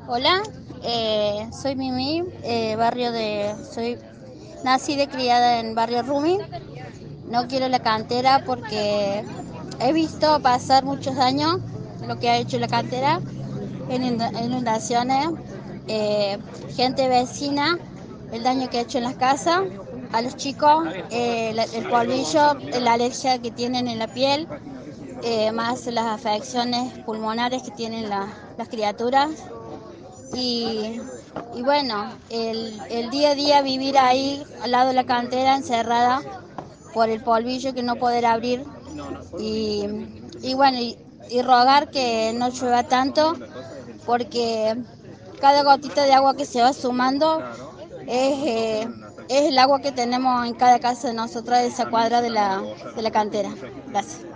Hola, soy Mimi, soy nacida y criada en barrio Rumi. No quiero la cantera porque he visto pasar muchos años lo que ha hecho la cantera en inundaciones, gente vecina, el daño que ha hecho en las casas, a los chicos, el polvillo, la alergia que tienen en la piel, más las afecciones pulmonares que tienen las criaturas. Y, y bueno, el día a día vivir ahí al lado de la cantera, encerrada por el polvillo que no poder abrir y, y bueno, y rogar que no llueva tanto porque cada gotita de agua que se va sumando es el agua que tenemos en cada casa de nosotros de esa cuadra de la cantera. Gracias.